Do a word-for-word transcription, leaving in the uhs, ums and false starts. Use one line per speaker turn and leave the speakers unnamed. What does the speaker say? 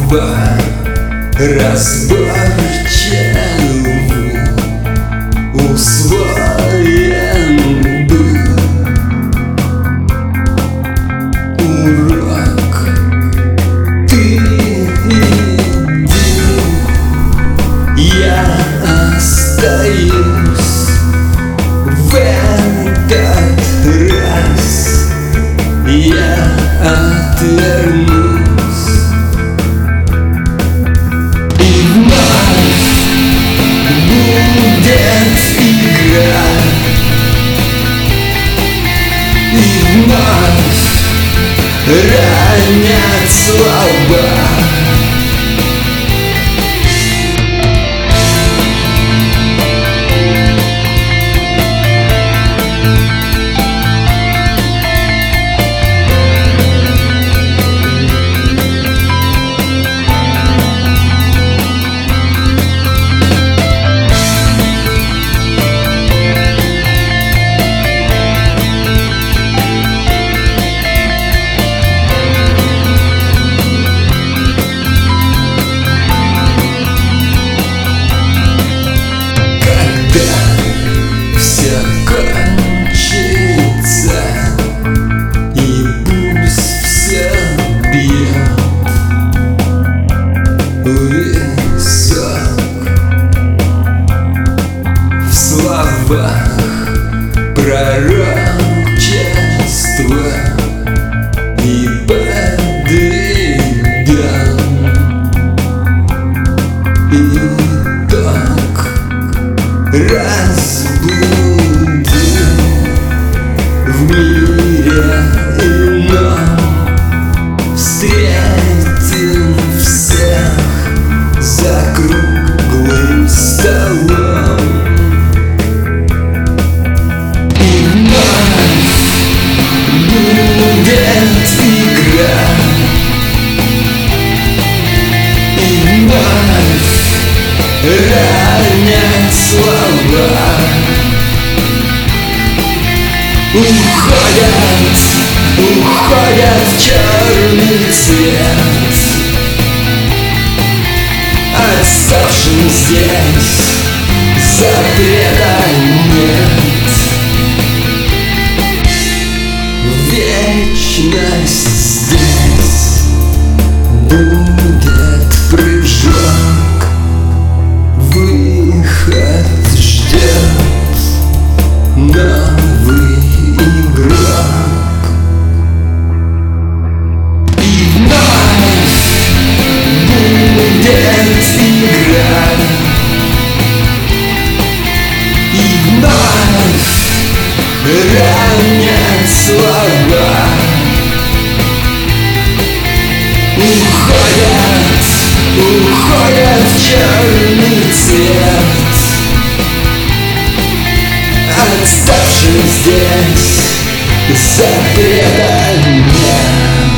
слова разборчивы усвоен был урок. Ты иди, я остаюсь в этот раз. Я отвернусь, и вновь будет игра, и вновь ранят слова. Все кончится, и пусть все бьет высок. В словах пророчества и подведем итог. Разбудим в мире ином, встретим всех за круглым столом. И вновь будет игра, и вновь ранят слова. Уходят, уходят в черный цвет, оставшим здесь запрета нет. Вечность здесь будет прыжок, выход ждет новый игрок. И вновь будет игра, и вновь ранят слова. Уходят, уходят в черный цвет, оставшим здесь запрета нет.